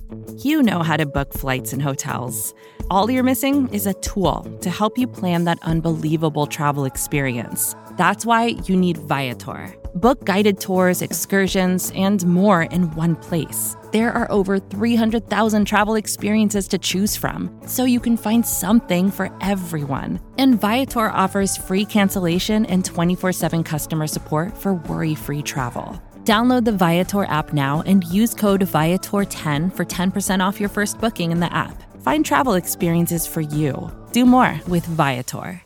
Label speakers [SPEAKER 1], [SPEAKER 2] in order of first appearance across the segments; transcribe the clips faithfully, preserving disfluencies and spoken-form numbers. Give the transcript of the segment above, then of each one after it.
[SPEAKER 1] You know how to book flights and hotels. All you're missing is a tool to help you plan that unbelievable travel experience. That's why you need Viator. Book guided tours, excursions, and more in one place. There are over three hundred thousand travel experiences to choose from, so you can find something for everyone. And Viator offers free cancellation and twenty-four seven customer support for worry-free travel. Download the Viator app now and use code Viator ten for ten percent off your first booking in the app. Find travel experiences for you. Do more with Viator.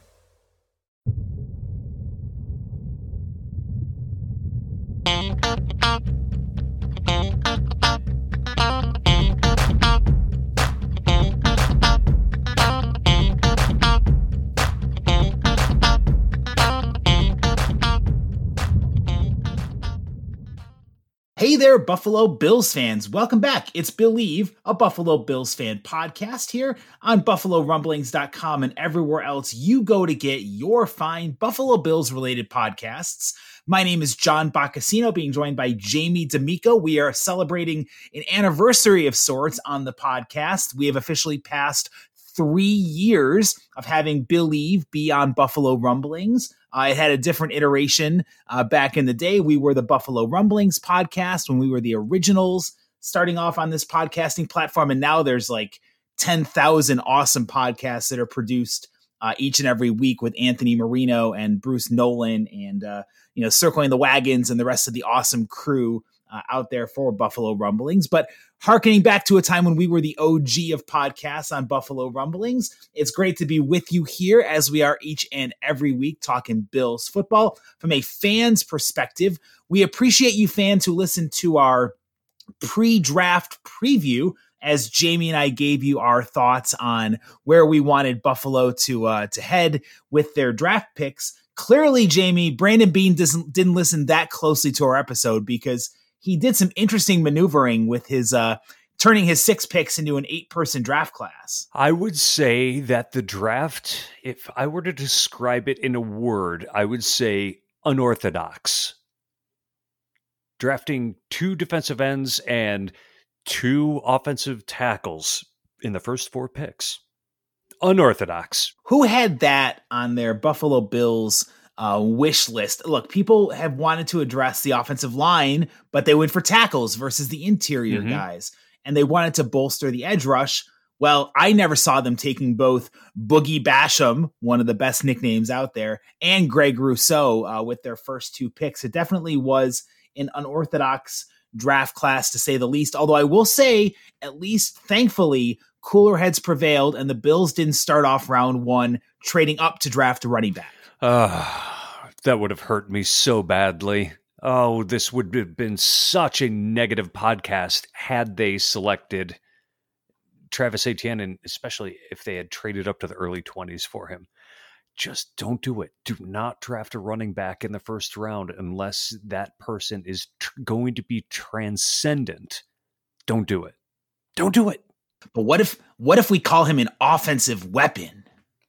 [SPEAKER 2] Hey there, Buffalo Bills fans. Welcome back. It's Believe, a Buffalo Bills fan podcast here on buffalo rumblings dot com and everywhere else you go to get your fine Buffalo Bills related podcasts. My name is John Boccacino, being joined by Jamie D'Amico. We are celebrating an anniversary of sorts on the podcast. We have officially passed three years of having Believe be on Buffalo Rumblings. Uh, it had a different iteration uh, back in the day. We were the Buffalo Rumblings podcast when we were the originals starting off on this podcasting platform. And now there's like ten thousand awesome podcasts that are produced uh, each and every week with Anthony Marino and Bruce Nolan and, uh, you know, Circling the Wagons and the rest of the awesome crew uh, out there for Buffalo Rumblings. But harkening back to a time when we were the O G of podcasts on Buffalo Rumblings, it's great to be with you here as we are each and every week talking Bills football from a fan's perspective. We appreciate you fans who listen to our pre-draft preview as Jamie and I gave you our thoughts on where we wanted Buffalo to uh, to head with their draft picks. Clearly, Jamie, Brandon Beane doesn't didn't listen that closely to our episode because he did some interesting maneuvering with his uh, turning his six picks into an eight-person draft class.
[SPEAKER 3] I would say that the draft, if I were to describe it in a word, I would say unorthodox. Drafting two defensive ends and two offensive tackles in the first four picks. Unorthodox.
[SPEAKER 2] Who had that on their Buffalo Bills Uh, wish list? Look, people have wanted to address the offensive line, but they went for tackles versus the interior mm-hmm. guys, and they wanted to bolster the edge rush. Well, I never saw them taking both Boogie Basham, one of the best nicknames out there, and Greg Rousseau uh, with their first two picks. It definitely was an unorthodox draft class, to say the least, although I will say, at least thankfully, cooler heads prevailed, and the Bills didn't start off round one trading up to draft a running back.
[SPEAKER 3] Uh, that would have hurt me so badly. Oh, this would have been such a negative podcast had they selected Travis Etienne, and especially if they had traded up to the early twenties for him. Just don't do it. Do not draft a running back in the first round unless that person is tr- going to be transcendent. Don't do it. Don't do it.
[SPEAKER 2] But what if what if we call him an offensive weapon?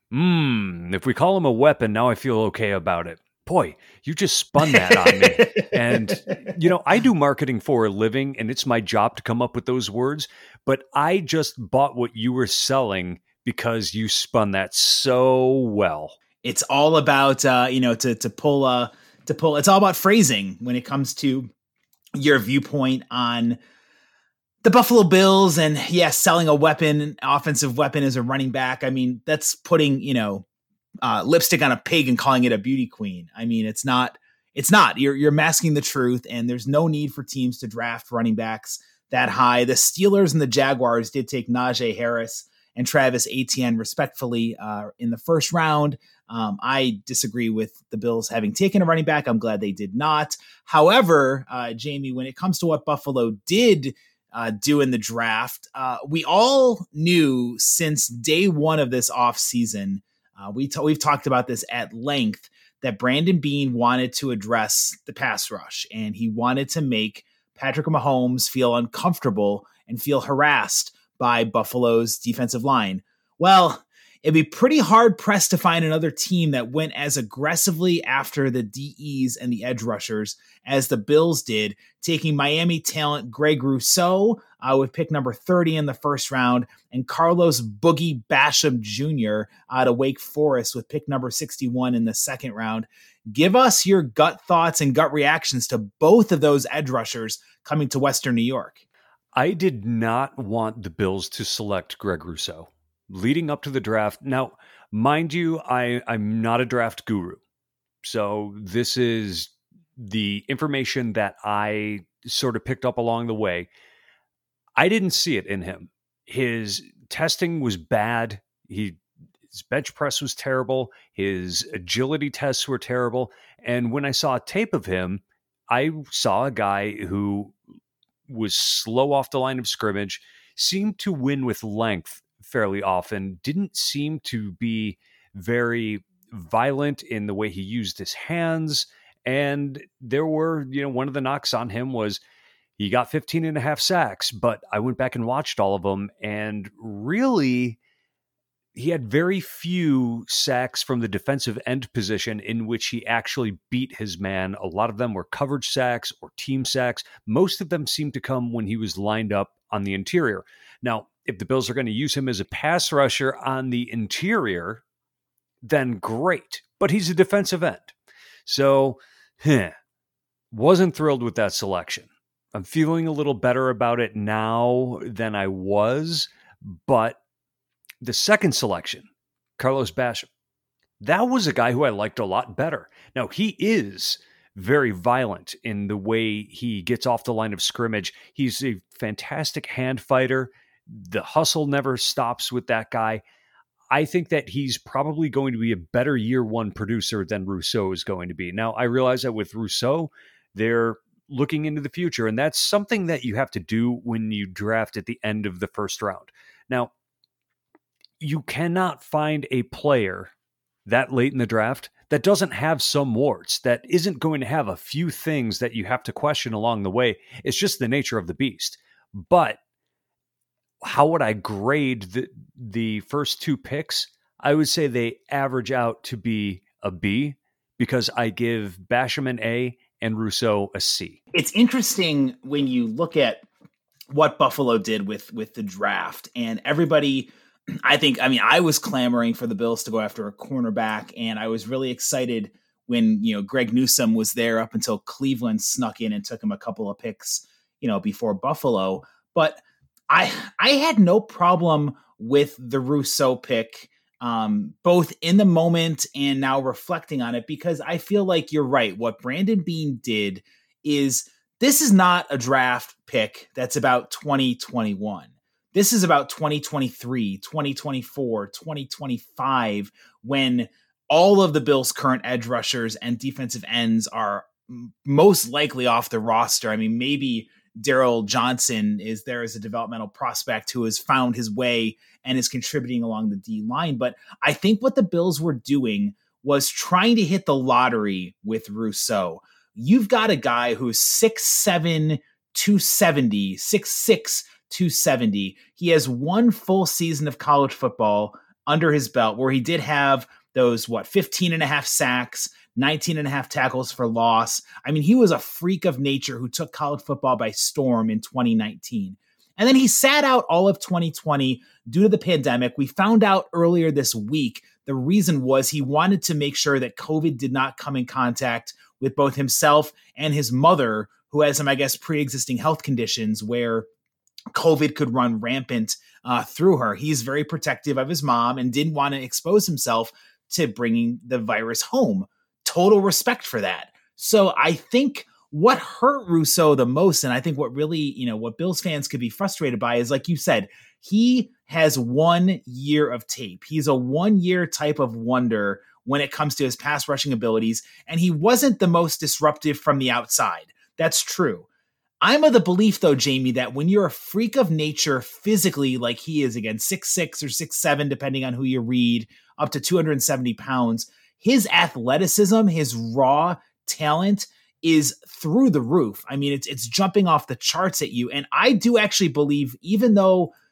[SPEAKER 3] Hmm, if we call him a weapon, now I feel okay about it. Boy, you just spun that on me. And, you know, I do marketing for a living, and it's my job to come up with those words. But I just bought what you were selling because you spun that so well.
[SPEAKER 2] It's all about, uh, you know, to to pull, uh, to pull. It's all about phrasing when it comes to your viewpoint on the Buffalo Bills, and yes, yeah, selling a weapon, an offensive weapon as a running back. I mean, that's putting, you know, uh, lipstick on a pig and calling it a beauty queen. I mean, it's not, it's not, you're, you're masking the truth, and there's no need for teams to draft running backs that high. The Steelers and the Jaguars did take Najee Harris and Travis Etienne respectfully uh, in the first round. Um, I disagree with the Bills having taken a running back. I'm glad they did not. However, uh, Jamie, when it comes to what Buffalo did Uh, do in the draft, uh, we all knew since day one of this offseason, uh, we t- we've talked about this at length, that Brandon Beane wanted to address the pass rush, and he wanted to make Patrick Mahomes feel uncomfortable and feel harassed by Buffalo's defensive line. Well, it'd be pretty hard pressed to find another team that went as aggressively after the D Es and the edge rushers as the Bills did, taking Miami talent Greg Rousseau uh, with pick number thirty in the first round, and Carlos Boogie Basham Junior out of Wake Forest with pick number sixty-one in the second round. Give us your gut thoughts and gut reactions to both of those edge rushers coming to Western New York.
[SPEAKER 3] I did not want the Bills to select Greg Rousseau leading up to the draft. Now, mind you, I, I'm not a draft guru. So this is the information that I sort of picked up along the way. I didn't see it in him. His testing was bad. He His bench press was terrible. His agility tests were terrible. And when I saw a tape of him, I saw a guy who was slow off the line of scrimmage, seemed to win with length fairly often, didn't seem to be very violent in the way he used his hands. And there were, you know, one of the knocks on him was he got fifteen and a half sacks, but I went back and watched all of them, and really he had very few sacks from the defensive end position in which he actually beat his man. A lot of them were coverage sacks or team sacks. Most of them seemed to come when he was lined up on the interior. Now, if the Bills are going to use him as a pass rusher on the interior, then great. But he's a defensive end. So, huh, wasn't thrilled with that selection. I'm feeling a little better about it now than I was, but the second selection, Carlos Basham, that was a guy who I liked a lot better. Now, he is very violent in the way he gets off the line of scrimmage. He's a fantastic hand fighter. The hustle never stops with that guy. I think that he's probably going to be a better year one producer than Rousseau is going to be. Now, I realize that with Rousseau, they're looking into the future, and that's something that you have to do when you draft at the end of the first round. Now, you cannot find a player that late in the draft that doesn't have some warts, that isn't going to have a few things that you have to question along the way. It's just the nature of the beast. But how would I grade the, the first two picks? I would say they average out to be a B, because I give Basham an A and Rousseau a C.
[SPEAKER 2] It's interesting when you look at what Buffalo did with, with the draft, and everybody, I think, I mean, I was clamoring for the Bills to go after a cornerback, and I was really excited when, you know, Greg Newsome was there up until Cleveland snuck in and took him a couple of picks, you know, before Buffalo. But I, I had no problem with the Rousseau pick, um, both in the moment and now reflecting on it, because I feel like you're right. What Brandon Beane did is, this is not a draft pick that's about twenty twenty-one. This is about twenty twenty-three, twenty twenty-four, twenty twenty-five, when all of the Bills' current edge rushers and defensive ends are most likely off the roster. I mean, maybe Daryl Johnson is there as a developmental prospect who has found his way and is contributing along the D line. But I think what the Bills were doing was trying to hit the lottery with Rousseau. You've got a guy who's six seven, two seventy, six six, two seventy. He has one full season of college football under his belt where he did have those, what, fifteen and a half sacks, nineteen and a half tackles for loss. I mean, he was a freak of nature who took college football by storm in twenty nineteen. And then he sat out all of twenty twenty due to the pandemic. We found out earlier this week the reason was he wanted to make sure that COVID did not come in contact with both himself and his mother, who has some, I guess, pre-existing health conditions where COVID could run rampant uh, through her. He's very protective of his mom and didn't want to expose himself to bringing the virus home. Total respect for that. So I think what hurt Rousseau the most, and I think what really, you know, what Bills fans could be frustrated by is, like you said, he has one year of tape. He's a one-year type of wonder when it comes to his pass rushing abilities, and he wasn't the most disruptive from the outside. That's true. I'm of the belief, though, Jamie, that when you're a freak of nature physically, like he is, again, six six or six seven, depending on who you read, up to two hundred seventy pounds, his athleticism, his raw talent is through the roof. I mean, it's it's jumping off the charts at you. And I do actually believe, even though,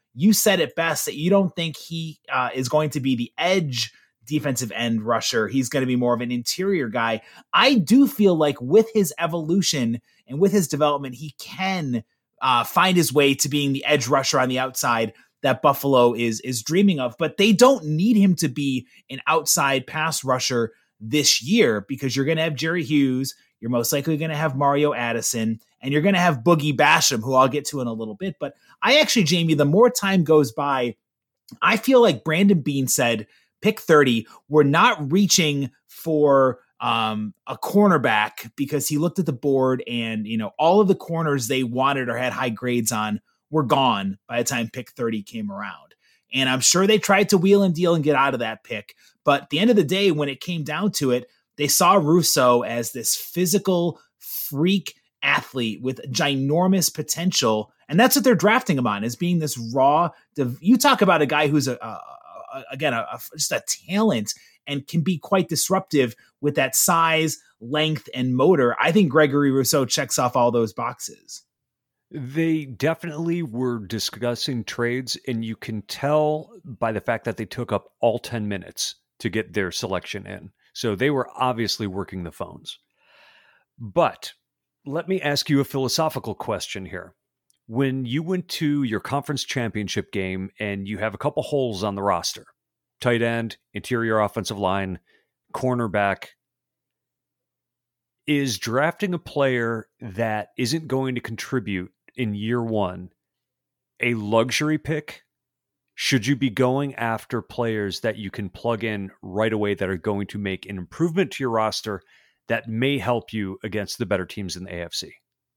[SPEAKER 2] you said it best that you don't think he uh, is going to be the edge defensive end rusher. He's going to be more of an interior guy. I do feel like with his evolution and with his development, he can uh, find his way to being the edge rusher on the outside that Buffalo is, is dreaming of, but they don't need him to be an outside pass rusher this year because you're going to have Jerry Hughes. You're most likely going to have Mario Addison, and you're going to have Boogie Basham, who I'll get to in a little bit. But I actually, Jamie, the more time goes by, I feel like Brandon Beane said, pick thirty, we're not reaching for um, a cornerback because he looked at the board and, you know, all of the corners they wanted or had high grades on were gone by the time pick thirty came around. And I'm sure they tried to wheel and deal and get out of that pick. But at the end of the day, when it came down to it, they saw Rousseau as this physical freak athlete with ginormous potential. And that's what they're drafting him on, as being this raw. You talk about a guy who's, a, a, a again, a, a, just a talent and can be quite disruptive with that size, length, and motor. I think Gregory Rousseau checks off all those boxes.
[SPEAKER 3] They definitely were discussing trades, and you can tell by the fact that they took up all ten minutes to get their selection in. So they were obviously working the phones. But let me ask you a philosophical question here. When you went to your conference championship game and you have a couple holes on the roster, tight end, interior offensive line, cornerback, is drafting a player that isn't going to contribute in year one a luxury pick? Should you be going after players that you can plug in right away that are going to make an improvement to your roster that may help you against the better teams in the A F C?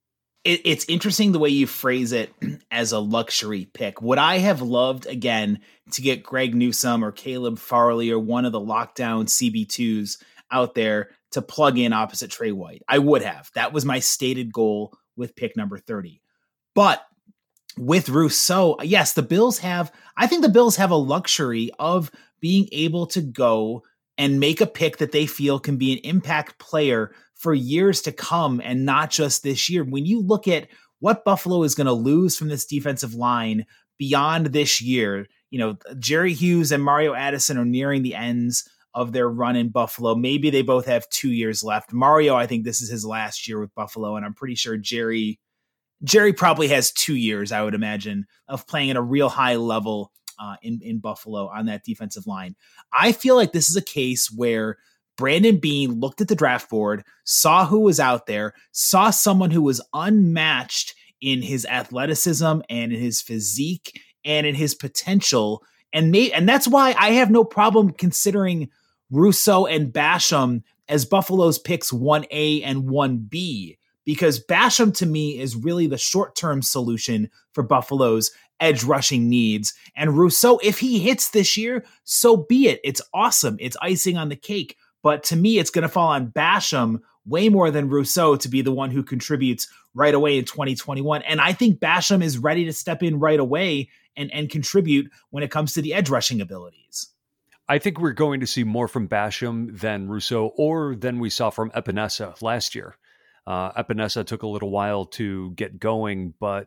[SPEAKER 2] It, it's interesting the way you phrase it as a luxury pick. Would I have loved, again, to get Greg Newsome or Caleb Farley or one of the lockdown C B twos out there to plug in opposite Trey White? I would have. That was my stated goal with pick number thirty. But with Rousseau, yes, the Bills have, I think the Bills have a luxury of being able to go and make a pick that they feel can be an impact player for years to come and not just this year. When you look at what Buffalo is going to lose from this defensive line beyond this year, you know, Jerry Hughes and Mario Addison are nearing the ends of their run in Buffalo. Maybe they both have two years left. Mario, I think this is his last year with Buffalo, and I'm pretty sure Jerry Jerry probably has two years, I would imagine, of playing at a real high level uh, in, in Buffalo on that defensive line. I feel like this is a case where Brandon Beane looked at the draft board, saw who was out there, saw someone who was unmatched in his athleticism and in his physique and in his potential. And, may, and that's why I have no problem considering Rousseau and Basham as Buffalo's picks one A and one B. Because Basham, to me, is really the short-term solution for Buffalo's edge rushing needs. And Rousseau, if he hits this year, so be it. It's awesome. It's icing on the cake. But to me, it's going to fall on Basham way more than Rousseau to be the one who contributes right away in twenty twenty-one. And I think Basham is ready to step in right away and, and contribute when it comes to the edge rushing abilities.
[SPEAKER 3] I think we're going to see more from Basham than Rousseau or than we saw from Epinesa last year. Uh, Epinesa took a little while to get going, but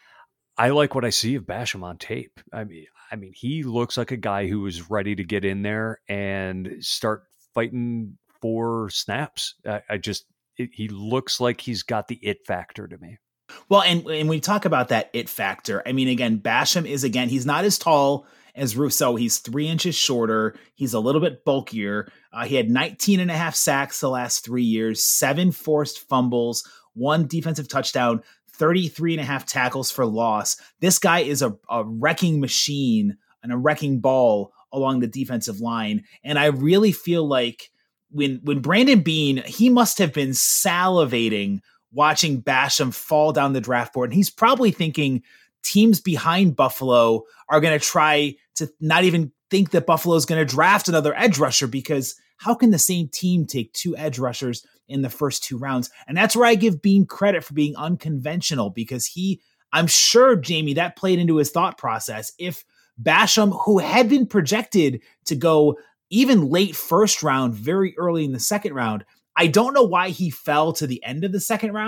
[SPEAKER 3] I like what I see of Basham on tape. I mean, I mean, he looks like a guy who is ready to get in there and start fighting for snaps. I, I just, it, he looks like he's got the it factor to me.
[SPEAKER 2] Well, and, and when we talk about that it factor, I mean, again, Basham is, again, he's not as tall as Rousseau. He's three inches shorter. He's a little bit bulkier. Uh, he had nineteen and a half sacks the last three years, seven forced fumbles, one defensive touchdown, thirty-three and a half tackles for loss. This guy is a, a wrecking machine and a wrecking ball along the defensive line. And I really feel like when, when Brandon Beane, he must have been salivating watching Basham fall down the draft board. And he's probably thinking teams behind Buffalo are going to try to not even think that Buffalo is going to draft another edge rusher, because how can the same team take two edge rushers in the first two rounds? And that's where I give Beane credit for being unconventional, because he, I'm sure, Jamie, that played into his thought process. If Basham, who had been projected to go even late first round, very early in the second round, I don't know why he fell to the end of the second round,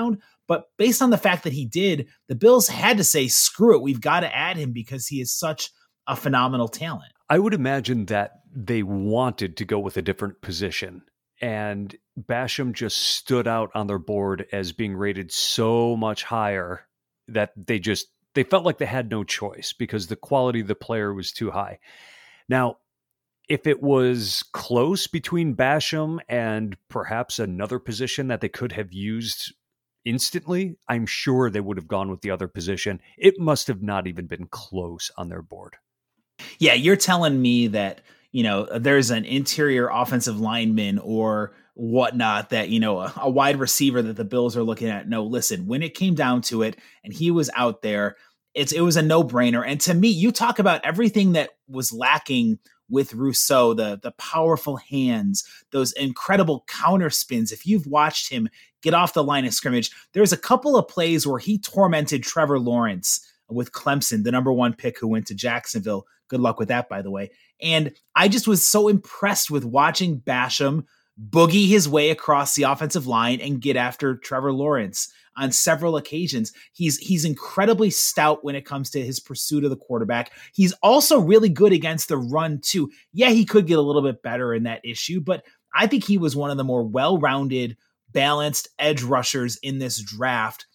[SPEAKER 2] But based on the fact that he did, the Bills had to say, screw it, we've got to add him because he is such a phenomenal talent.
[SPEAKER 3] I would imagine that they wanted to go with a different position, and Basham just stood out on their board as being rated so much higher that they just, they felt like they had no choice because the quality of the player was too high. Now, if it was close between Basham and perhaps another position that they could have used instantly, I'm sure they would have gone with the other position. It must have not even been close on their board.
[SPEAKER 2] Yeah, you're telling me that, you know, there's an interior offensive lineman or whatnot that, you know, a, a wide receiver that the Bills are looking at. No, listen, when it came down to it and he was out there, it's, it was a no-brainer. And to me, you talk about everything that was lacking with Rousseau, the, the powerful hands, those incredible counter spins. If you've watched him get off the line of scrimmage, there's a couple of plays where he tormented Trevor Lawrence with Clemson, the number one pick who went to Jacksonville. Good luck with that, by the way. And I just was so impressed with watching Basham boogie his way across the offensive line and get after Trevor Lawrence on several occasions. He's he's incredibly stout when it comes to his pursuit of the quarterback. He's also really good against the run too. Yeah, he could get a little bit better in that issue, but I think he was one of the more well-rounded, balanced edge rushers in this draft.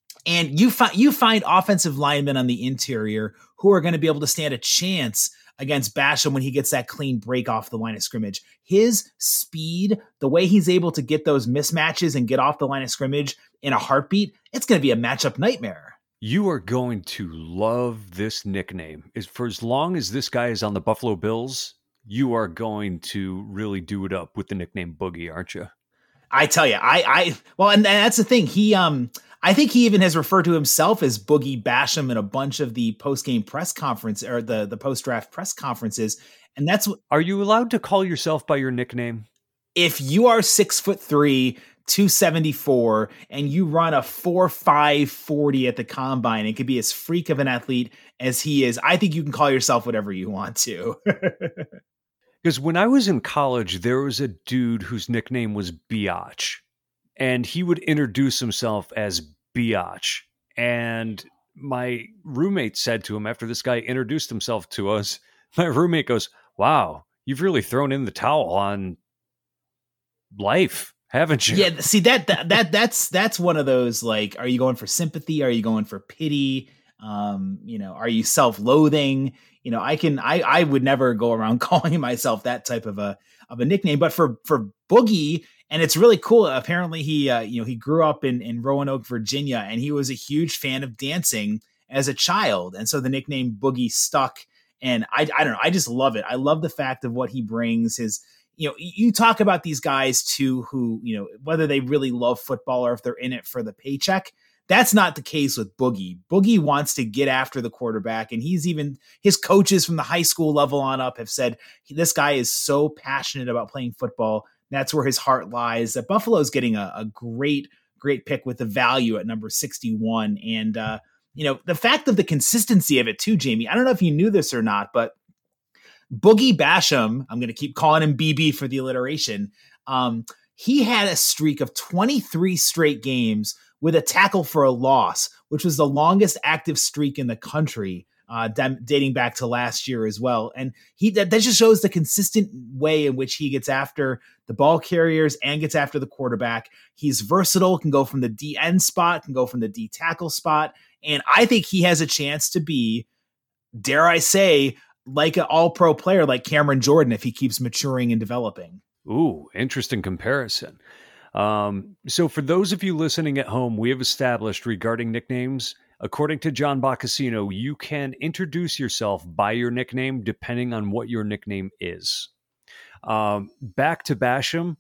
[SPEAKER 2] And you find you find offensive linemen on the interior who are going to be able to stand a chance against Basham when he gets that clean break off the line of scrimmage. His speed, the way he's able to get those mismatches and get off the line of scrimmage in a heartbeat, it's going to be a matchup nightmare.
[SPEAKER 3] You are going to love this nickname. For as long as this guy is on the Buffalo Bills, you are going to really do it up with the nickname Boogie, aren't you?
[SPEAKER 2] I tell you, I, I, well, and that's the thing. He, um, I think he even has referred to himself as Boogie Basham in a bunch of the post-game press conference or the, the post-draft press conferences. And that's what,
[SPEAKER 3] are you allowed to call yourself by your nickname?
[SPEAKER 2] If you are six foot three, two seventy-four, and you run a four, five, forty at the combine, and could be as freak of an athlete as he is, I think you can call yourself whatever you want to.
[SPEAKER 3] Because when I was in college, there was a dude whose nickname was Biatch, and he would introduce himself as Biatch. And my roommate said to him after this guy introduced himself to us, my roommate goes, "Wow, you've really thrown in the towel on life, haven't you?"
[SPEAKER 2] Yeah, see that that, that that's that's one of those, like, are you going for sympathy? Are you going for pity? Um, you know, are you self-loathing? You know, I can, I, I would never go around calling myself that type of a, of a nickname, but for, for Boogie, and it's really cool. Apparently he, uh, you know, he grew up in, in Roanoke, Virginia, and he was a huge fan of dancing as a child. And so the nickname Boogie stuck. And I, I don't know, I just love it. I love the fact of what he brings. His, you know, you talk about these guys too, who, you know, whether they really love football or if they're in it for the paycheck. That's not the case with Boogie. Boogie wants to get after the quarterback, and he's even, his coaches from the high school level on up have said, this guy is so passionate about playing football. That's where his heart lies. That Buffalo's getting a, a great, great pick with the value at number sixty-one. And, uh, you know, the fact of the consistency of it too, Jamie, I don't know if you knew this or not, but Boogie Basham, I'm going to keep calling him B B for the alliteration. Um, he had a streak of twenty-three straight games with a tackle for a loss, which was the longest active streak in the country, uh, d- dating back to last year as well. And he that, that just shows the consistent way in which he gets after the ball carriers and gets after the quarterback. He's versatile, can go from the D end spot, can go from the D tackle spot. And I think he has a chance to be, dare I say, like an all-pro player like Cameron Jordan if he keeps maturing and developing.
[SPEAKER 3] Ooh, interesting comparison. Um, so for those of you listening at home, we have established regarding nicknames, according to John Boccacino, you can introduce yourself by your nickname depending on what your nickname is. Um, back to Basham,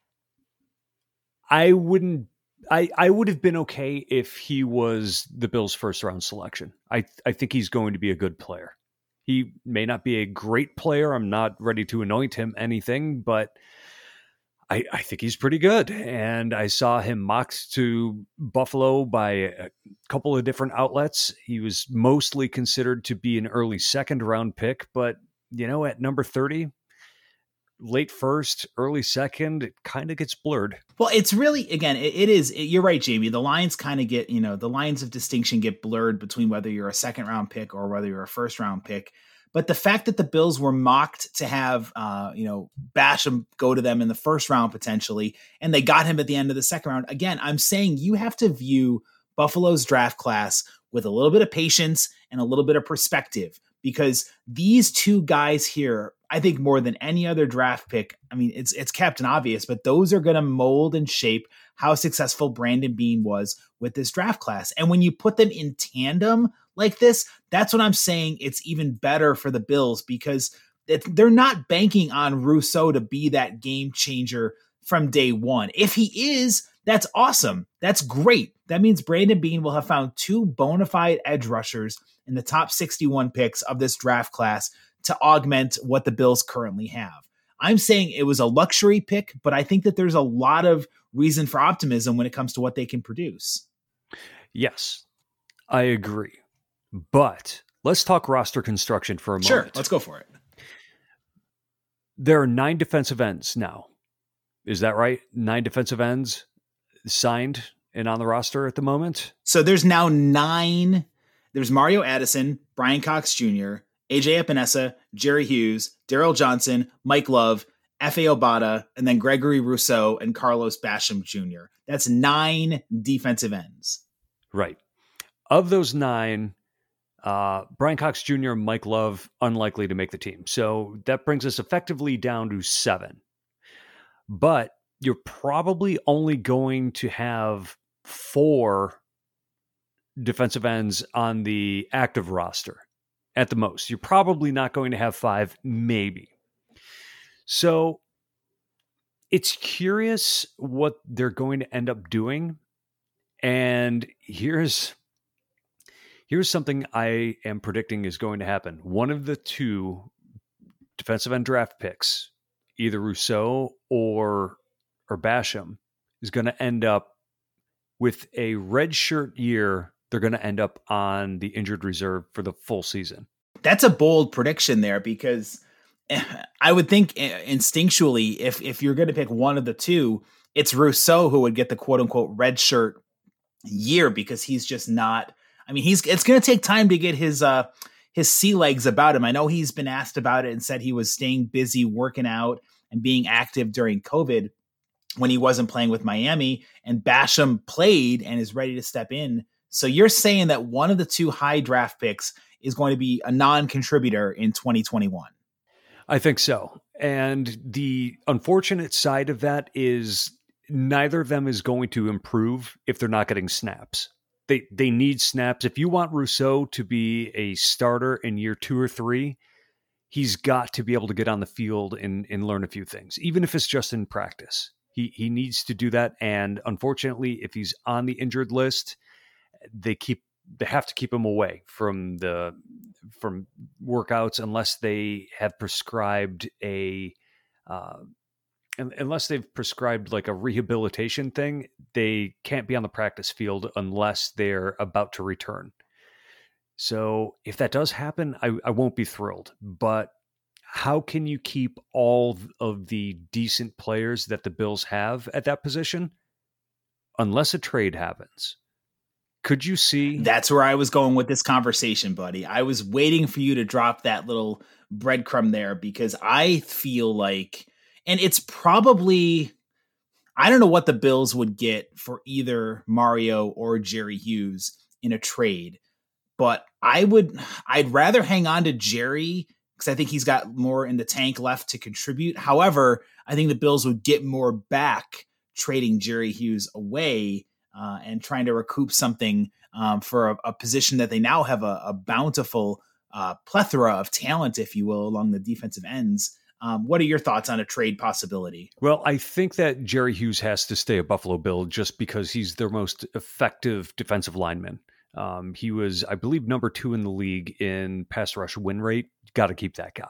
[SPEAKER 3] I wouldn't, I, I would have been okay if he was the Bills' first round selection. I, I think he's going to be a good player. He may not be a great player. I'm not ready to anoint him anything, but I, I think he's pretty good. And I saw him mocked to Buffalo by a couple of different outlets. He was mostly considered to be an early second round pick, but, you know, at number thirty, late first, early second, it kind of gets blurred.
[SPEAKER 2] Well, it's really, again, it, it is, it, you're right, Jamie. The lines kind of get, you know, the lines of distinction get blurred between whether you're a second round pick or whether you're a first round pick. But the fact that the Bills were mocked to have, uh, you know, Basham go to them in the first round potentially, and they got him at the end of the second round. Again, I'm saying you have to view Buffalo's draft class with a little bit of patience and a little bit of perspective, because these two guys here, I think more than any other draft pick, I mean, it's it's Captain Obvious, but those are going to mold and shape how successful Brandon Beane was with this draft class. And when you put them in tandem like this, that's what I'm saying. It's even better for the Bills, because it, they're not banking on Rousseau to be that game changer from day one. If he is, that's awesome. That's great. That means Brandon Beane will have found two bona fide edge rushers in the top sixty-one picks of this draft class to augment what the Bills currently have. I'm saying it was a luxury pick, but I think that there's a lot of reason for optimism when it comes to what they can produce.
[SPEAKER 3] Yes, I agree. But let's talk roster construction for a moment.
[SPEAKER 2] Sure, let's go for it.
[SPEAKER 3] There are nine defensive ends now. Is that right? Nine defensive ends signed and on the roster at the moment?
[SPEAKER 2] So there's now nine. There's Mario Addison, Brian Cox Junior, A J Epinesa, Jerry Hughes, Daryl Johnson, Mike Love, F A Obata, and then Gregory Rousseau and Carlos Basham Junior That's nine defensive ends.
[SPEAKER 3] Right. Of those nine, uh, Brian Cox Junior and Mike Love, unlikely to make the team. So that brings us effectively down to seven. But you're probably only going to have four defensive ends on the active roster at the most. You're probably not going to have five, maybe. So it's curious what they're going to end up doing. And here's here's something I am predicting is going to happen. One of the two defensive end draft picks, either Rousseau or or Basham, is going to end up with a red shirt year. They're going to end up on the injured reserve for the full season.
[SPEAKER 2] That's a bold prediction there, because I would think instinctually, if if you're going to pick one of the two, it's Rousseau who would get the quote unquote red shirt year, because he's just not, I mean, he's, it's going to take time to get his, uh, his sea legs about him. I know he's been asked about it and said he was staying busy working out and being active during COVID when he wasn't playing with Miami, and Basham played and is ready to step in. So you're saying that one of the two high draft picks is going to be a non-contributor in twenty twenty-one.
[SPEAKER 3] I think so. And the unfortunate side of that is neither of them is going to improve if they're not getting snaps. They they need snaps. If you want Rousseau to be a starter in year two or three, he's got to be able to get on the field and, and learn a few things, even if it's just in practice. He he needs to do that. And unfortunately, if he's on the injured list, they keep they have to keep him away from the from workouts unless they have prescribed a uh, unless they've prescribed like a rehabilitation thing. They can't be on the practice field unless they're about to return. So if that does happen, I, I won't be thrilled. But how can you keep all of the decent players that the Bills have at that position unless a trade happens? Could you see?
[SPEAKER 2] That's where I was going with this conversation, buddy. I was waiting for you to drop that little breadcrumb there, because I feel like, and it's probably, I don't know what the Bills would get for either Mario or Jerry Hughes in a trade, but I would, I'd rather hang on to Jerry because I think he's got more in the tank left to contribute. However, I think the Bills would get more back trading Jerry Hughes away uh, and trying to recoup something um, for a, a position that they now have a, a bountiful uh, plethora of talent, if you will, along the defensive ends. Um, what are your thoughts on a trade possibility?
[SPEAKER 3] Well, I think that Jerry Hughes has to stay a Buffalo Bill just because he's their most effective defensive lineman. Um, he was, I believe, number two in the league in pass rush win rate. Got to keep that guy.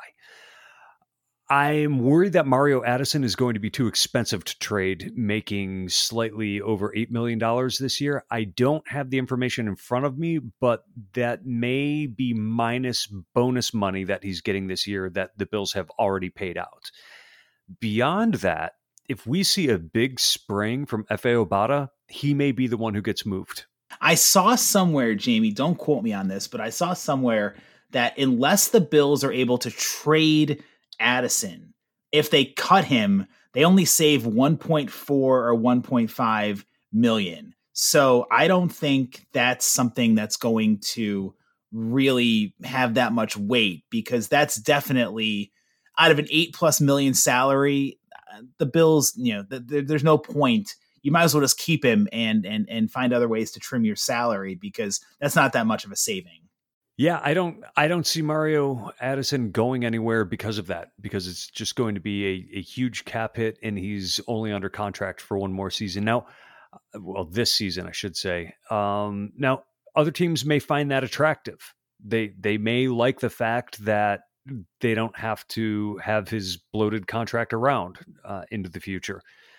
[SPEAKER 3] I'm worried that Mario Addison is going to be too expensive to trade, making slightly over eight million dollars this year. I don't have the information in front of me, but that may be minus bonus money that he's getting this year that the Bills have already paid out. beyond that, if we see a big spring from Efe Obada, he may be the one who gets moved.
[SPEAKER 2] I saw somewhere, Jamie, don't quote me on this, but I saw somewhere that unless the Bills are able to trade Addison, if they cut him, they only save one point four or one point five million. So I don't think that's something that's going to really have that much weight, because that's definitely out of an eight plus million salary. The Bills, you know, the, the, there's no point. You might as well just keep him and and and find other ways to trim your salary, because that's not that much of a saving.
[SPEAKER 3] Yeah, I don't I don't see Mario Addison going anywhere because of that, because it's just going to be a, a huge cap hit, and he's only under contract for one more season. Now, well, this season, I should say. Um, now, other teams may find that attractive. They they may like the fact that they don't have to have his bloated contract around uh, into the future.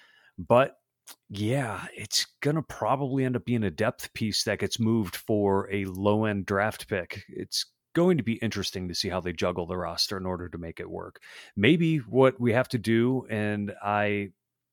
[SPEAKER 3] But yeah, it's going to probably end up being a depth piece that gets moved for a low-end draft pick. It's going to be interesting to see how they juggle the roster in order to make it work. Maybe what we have to do, and I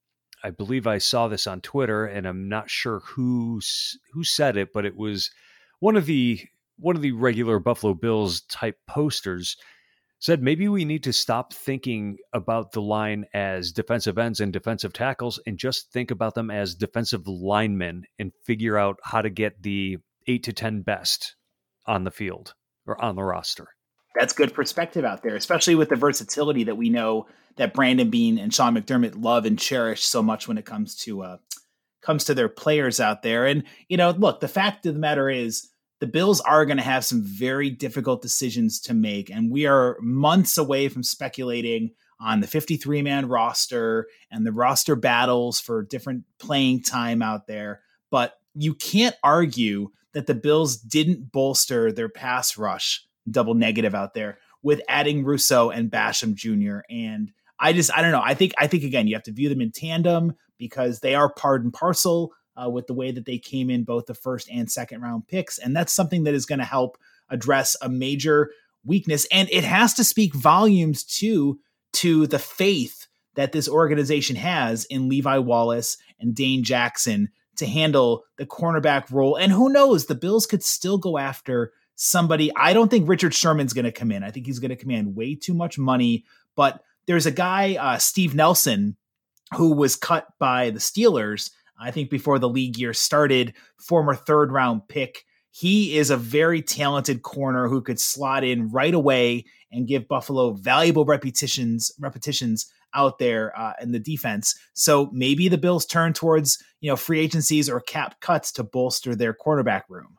[SPEAKER 3] I believe I saw this on Twitter, and I'm not sure who who said it, but it was one of the one of the regular Buffalo Bills type posters said maybe we need to stop thinking about the line as defensive ends and defensive tackles and just think about them as defensive linemen and figure out how to get the eight to ten best on the field or on the roster.
[SPEAKER 2] That's good perspective out there, especially with the versatility that we know that Brandon Beane and Sean McDermott love and cherish so much when it comes to uh, comes to their players out there. And, you know, look, the fact of the matter is, the Bills are going to have some very difficult decisions to make, and we are months away from speculating on the fifty-three man roster and the roster battles for different playing time out there. But you can't argue that the Bills didn't bolster their pass rush, double negative out there, with adding Rousseau and Basham Junior And I just, I don't know. I think, I think again, you have to view them in tandem, because they are part and parcel Uh, with the way that they came in both the first and second round picks. And that's something that is going to help address a major weakness. And it has to speak volumes too, to the faith that this organization has in Levi Wallace and Dane Jackson to handle the cornerback role. And who knows, the Bills could still go after somebody. I don't think Richard Sherman's going to come in. I think he's going to command way too much money, but there's a guy, uh, Steve Nelson, who was cut by the Steelers, I think before the league year started, former third round pick. He is a very talented corner who could slot in right away and give Buffalo valuable repetitions, repetitions out there uh, in the defense. So maybe the Bills turn towards, you know, free agencies or cap cuts to bolster their quarterback room.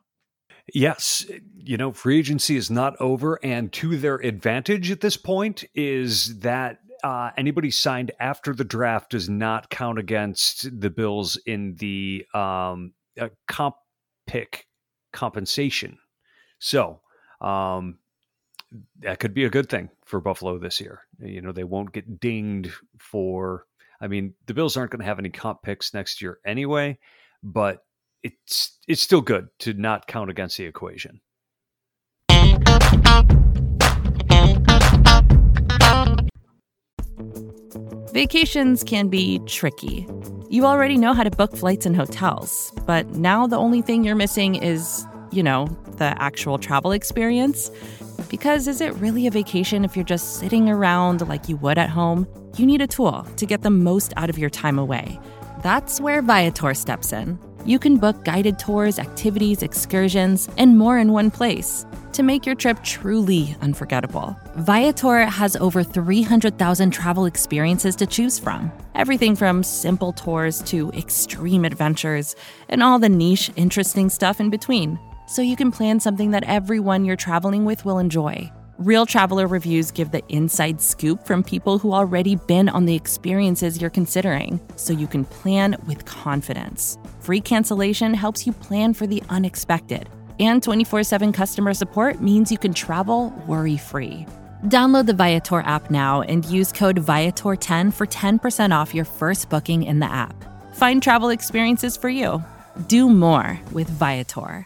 [SPEAKER 3] Yes. You know, free agency is not over, and to their advantage at this point is that Uh, anybody signed after the draft does not count against the Bills in the um, uh, comp pick compensation. So um, that could be a good thing for Buffalo this year. You know, they won't get dinged for, I mean, the Bills aren't going to have any comp picks next year anyway, but it's it's still good to not count against the equation.
[SPEAKER 1] Vacations can be tricky. You already know how to book flights and hotels, but now the only thing you're missing is, you know, the actual travel experience. Because is it really a vacation if you're just sitting around like you would at home? You need a tool to get the most out of your time away. That's where Viator steps in. You can book guided tours, activities, excursions, and more in one place to make your trip truly unforgettable. Viator has over three hundred thousand travel experiences to choose from. Everything from simple tours to extreme adventures and all the niche, interesting stuff in between. So you can plan something that everyone you're traveling with will enjoy. Real traveler reviews give the inside scoop from people who already been on the experiences you're considering, so you can plan with confidence. Free cancellation helps you plan for the unexpected. And twenty-four seven customer support means you can travel worry-free. Download the Viator app now and use code Viator ten for ten percent off your first booking in the app. Find travel experiences for you. Do more with Viator.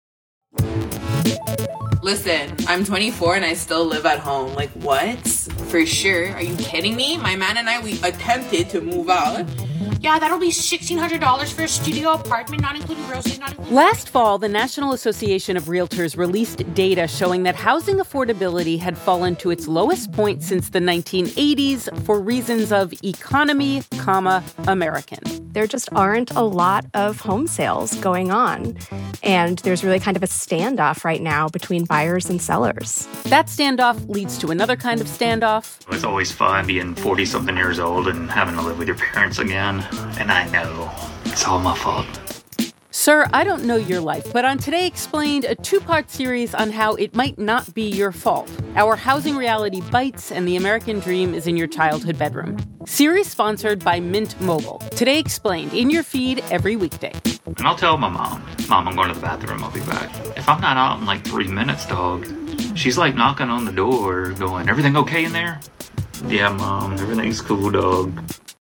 [SPEAKER 4] Listen, I'm twenty-four and I still live at home. Like, what? For sure. Are you kidding me? My man and I, we attempted to move out.
[SPEAKER 5] Yeah, that'll be sixteen hundred dollars for a studio apartment, not including groceries, not including...
[SPEAKER 6] Last fall, the National Association of Realtors released data showing that housing affordability had fallen to its lowest point since the nineteen eighties for reasons of economy, comma, American.
[SPEAKER 7] There just aren't a lot of home sales going on, and there's really kind of a standoff right now between buyers and sellers.
[SPEAKER 6] That standoff leads to another kind of standoff.
[SPEAKER 8] It's always fun being forty-something years old and having to live with your parents again. And I know it's all my fault.
[SPEAKER 6] Sir, I don't know your life, but on Today Explained, a two-part series on how it might not be your fault. Our housing reality bites and the American dream is in your childhood bedroom. Series sponsored by Mint Mobile. Today Explained, in your feed every weekday.
[SPEAKER 8] And I'll tell my mom, Mom, I'm going to the bathroom, I'll be back. If I'm not out in like three minutes, dog, she's like knocking on the door, going, everything okay in there? Yeah, Mom, everything's cool, dog.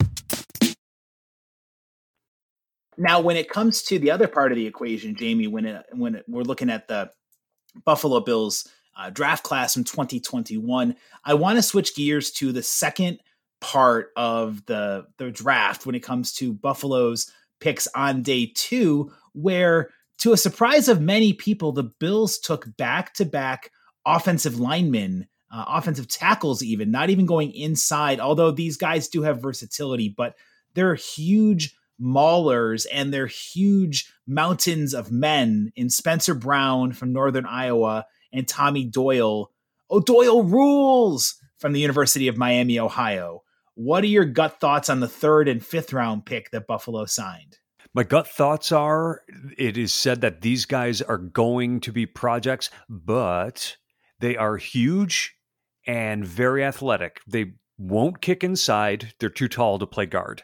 [SPEAKER 2] Now, when it comes to the other part of the equation, Jamie, when it, when it, we're looking at the Buffalo Bills uh, draft class from twenty twenty-one, I want to switch gears to the second part of the, the draft when it comes to Buffalo's picks on day two, where, to a surprise of many people, the Bills took back-to-back offensive linemen, uh, offensive tackles even, not even going inside, although these guys do have versatility, but they're huge maulers and they're huge mountains of men in Spencer Brown from Northern Iowa and Tommy Doyle. Oh, Doyle rules from the University of Miami, Ohio. What are your gut thoughts on the third and fifth round pick that Buffalo signed?
[SPEAKER 3] My gut thoughts are, it is said that these guys are going to be projects, but they are huge and very athletic. They won't kick inside. They're too tall to play guard.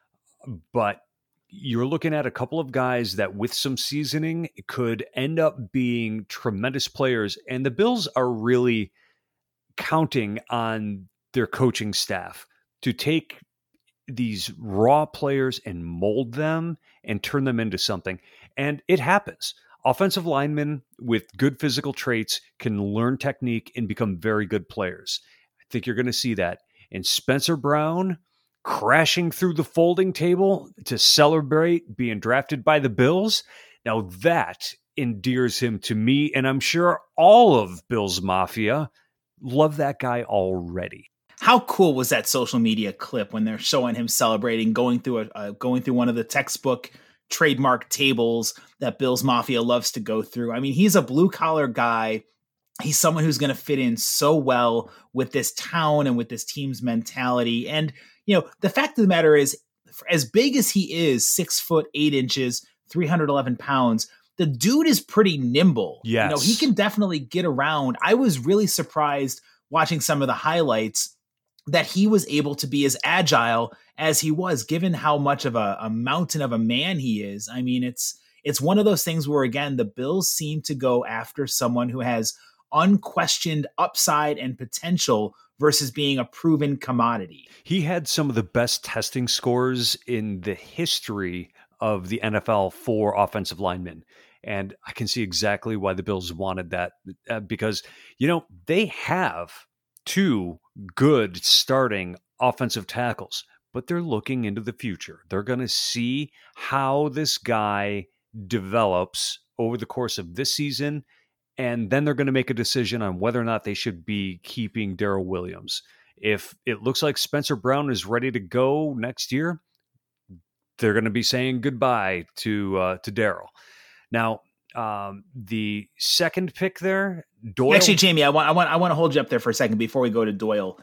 [SPEAKER 3] But you're looking at a couple of guys that with some seasoning could end up being tremendous players. And the Bills are really counting on their coaching staff to take these raw players and mold them and turn them into something. And it happens. Offensive linemen with good physical traits can learn technique and become very good players. I think you're going to see that. And Spencer Brown crashing through the folding table to celebrate being drafted by the Bills. Now that endears him to me, and I'm sure all of Bills Mafia love that guy already.
[SPEAKER 2] How cool was that social media clip when they're showing him celebrating, going through a uh, going through one of the textbook trademark tables that Bills Mafia loves to go through? I mean, he's a blue collar guy. He's someone who's going to fit in so well with this town and with this team's mentality. And you know, the fact of the matter is, as big as he is, six foot eight inches, three hundred eleven pounds, the dude is pretty nimble.
[SPEAKER 3] Yes.
[SPEAKER 2] You know, he can definitely get around. I was really surprised watching some of the highlights that he was able to be as agile as he was, given how much of a, a mountain of a man he is. I mean, it's it's one of those things where, again, the Bills seem to go after someone who has unquestioned upside and potential versus being a proven commodity.
[SPEAKER 3] He had some of the best testing scores in the history of the N F L for offensive linemen. And I can see exactly why the Bills wanted that uh, because, you know, they have two good starting offensive tackles, but they're looking into the future. They're going to see how this guy develops over the course of this season. And then they're going to make a decision on whether or not they should be keeping Darrell Williams. If it looks like Spencer Brown is ready to go next year, they're going to be saying goodbye to uh, to Darrell. Now, um, the second pick there, Doyle.
[SPEAKER 2] Actually, Jamie, I want I want I want to hold you up there for a second before we go to Doyle.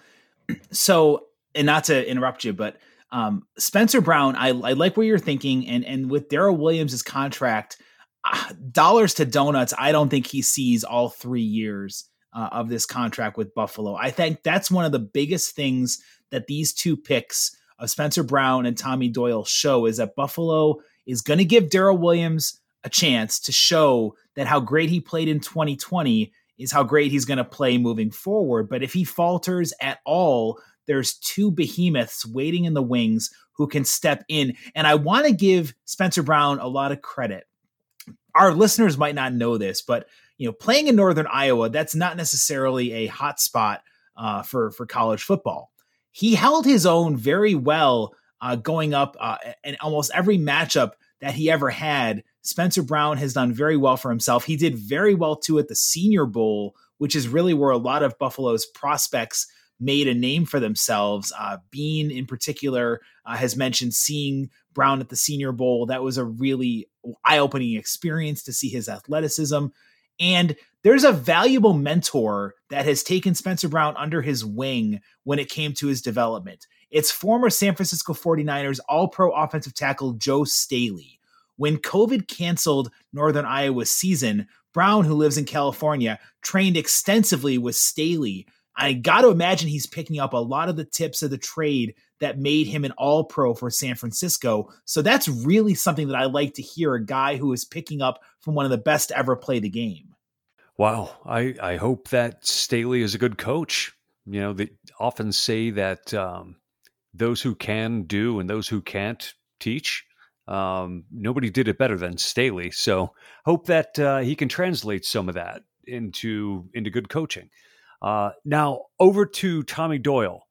[SPEAKER 2] So, and not to interrupt you, but um, Spencer Brown, I, I like where you're thinking, and and with Darrell Williams' contract. Dollars to donuts, I don't think he sees all three years uh, of this contract with Buffalo. I think that's one of the biggest things that these two picks of Spencer Brown and Tommy Doyle show is that Buffalo is going to give Darrell Williams a chance to show that how great he played in twenty twenty is how great he's going to play moving forward. But if he falters at all, there's two behemoths waiting in the wings who can step in. And I want to give Spencer Brown a lot of credit. Our listeners might not know this, but you know, playing in Northern Iowa, that's not necessarily a hot spot uh, for, for college football. He held his own very well uh, going up uh, in almost every matchup that he ever had. Spencer Brown has done very well for himself. He did very well too at the Senior Bowl, which is really where a lot of Buffalo's prospects made a name for themselves. Uh, Bean in particular uh, has mentioned seeing Brown at the Senior Bowl. That was a really eye-opening experience to see his athleticism. And there's a valuable mentor that has taken Spencer Brown under his wing when it came to his development. It's former San Francisco forty-niners All-Pro offensive tackle Joe Staley. When COVID canceled Northern Iowa's season, Brown, who lives in California, trained extensively with Staley. I got to imagine he's picking up a lot of the tips of the trade that made him an all-pro for San Francisco. So that's really something that I like to hear, a guy who is picking up from one of the best to ever play the game.
[SPEAKER 3] Wow. I, I hope that Staley is a good coach. You know, they often say that um, those who can do and those who can't teach. Um, nobody did it better than Staley. So hope that uh, he can translate some of that into, into good coaching. Uh, now over to Tommy Doyle.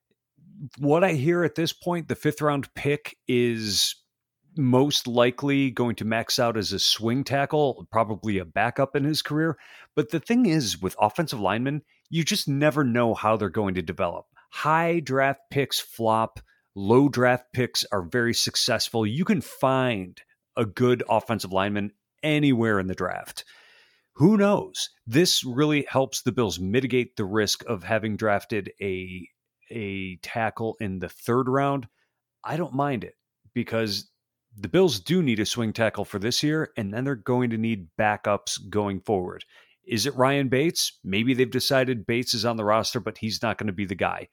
[SPEAKER 3] What I hear at this point, the fifth round pick is most likely going to max out as a swing tackle, probably a backup in his career. But the thing is, with offensive linemen, you just never know how they're going to develop. High draft picks flop. Low draft picks are very successful. You can find a good offensive lineman anywhere in the draft. Who knows? This really helps the Bills mitigate the risk of having drafted a, a tackle in the third round. I don't mind it because the Bills do need a swing tackle for this year, and then they're going to need backups going forward. Is it Ryan Bates? Maybe they've decided Bates is on the roster, but he's not going to be the guy.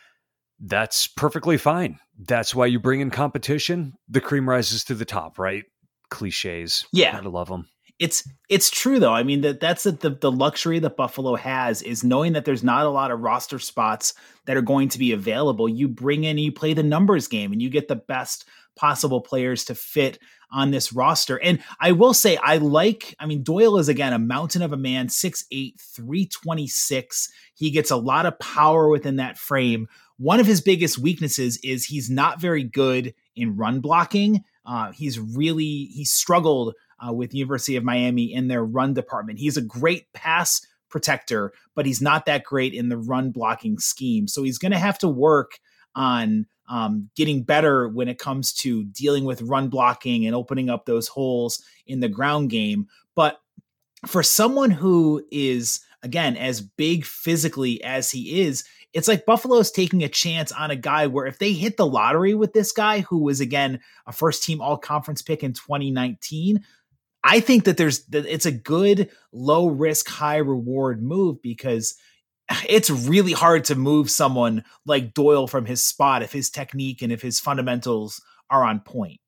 [SPEAKER 3] That's perfectly fine. That's why you bring in competition. The cream rises to the top, right? Cliches.
[SPEAKER 2] Yeah.
[SPEAKER 3] I love them.
[SPEAKER 2] It's it's true, though. I mean, that that's the, the, the luxury that Buffalo has is knowing that there's not a lot of roster spots that are going to be available. You bring in, you play the numbers game, and you get the best possible players to fit on this roster. And I will say, I like, I mean, Doyle is, again, a mountain of a man, six eight, three twenty-six. He gets a lot of power within that frame. One of his biggest weaknesses is he's not very good in run blocking. Uh, he's really, he struggled uh, with University of Miami in their run department. He's a great pass protector, but he's not that great in the run blocking scheme. So he's going to have to work on um, getting better when it comes to dealing with run blocking and opening up those holes in the ground game. But for someone who is, again, as big physically as he is, it's like Buffalo's taking a chance on a guy where if they hit the lottery with this guy, who was, again, a first team all conference pick in twenty nineteen, I think that there's that it's a good low risk, high reward move because it's really hard to move someone like Doyle from his spot if his technique and if his fundamentals are on point.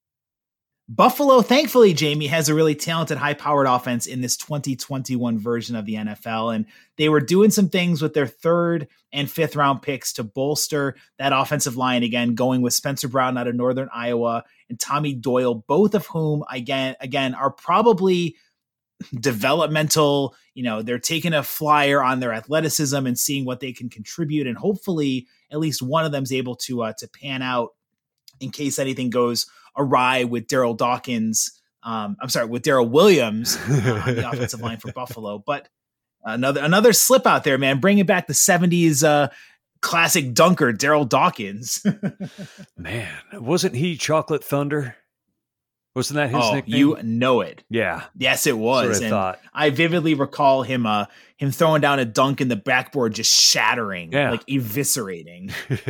[SPEAKER 2] Buffalo, thankfully, Jamie, has a really talented, high-powered offense in this twenty twenty-one version of the N F L, and they were doing some things with their third and fifth round picks to bolster that offensive line, again, going with Spencer Brown out of Northern Iowa and Tommy Doyle, both of whom, again, again are probably developmental. You know, they're taking a flyer on their athleticism and seeing what they can contribute, and hopefully at least one of them is able to uh, to pan out in case anything goes awry with Daryl Dawkins. Um, I'm sorry, with Daryl Williams uh, on the offensive line for Buffalo. But another another slip out there, man. Bringing back the seventies uh, classic dunker, Daryl Dawkins.
[SPEAKER 3] Man, wasn't he Chocolate Thunder? Wasn't that his
[SPEAKER 2] oh,
[SPEAKER 3] nickname?
[SPEAKER 2] You know it.
[SPEAKER 3] Yeah.
[SPEAKER 2] Yes, it was.
[SPEAKER 3] That's what I
[SPEAKER 2] and
[SPEAKER 3] thought.
[SPEAKER 2] I vividly recall him uh, him throwing down a dunk in the backboard, just shattering,
[SPEAKER 3] yeah.
[SPEAKER 2] like eviscerating.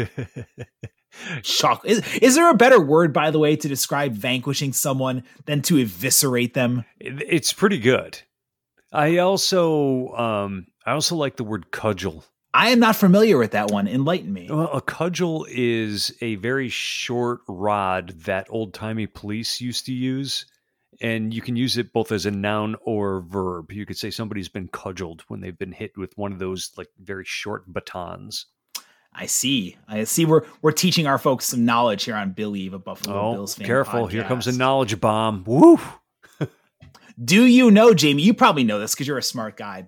[SPEAKER 2] Shock. Is, is there a better word, by the way, to describe vanquishing someone than to eviscerate them?
[SPEAKER 3] It, it's pretty good. I also, um, I also like the word cudgel.
[SPEAKER 2] I am not familiar with that one. Enlighten me.
[SPEAKER 3] Well, a cudgel is a very short rod that old-timey police used to use, and you can use it both as a noun or verb. You could say somebody's been cudgeled when they've been hit with one of those like very short batons.
[SPEAKER 2] I see. I see. We're we're teaching our folks some knowledge here on Believe, a Buffalo
[SPEAKER 3] oh,
[SPEAKER 2] Bills fan.
[SPEAKER 3] Careful!
[SPEAKER 2] Podcast.
[SPEAKER 3] Here comes a knowledge bomb. Woo!
[SPEAKER 2] Do you know, Jamie? You probably know this because you're a smart guy. But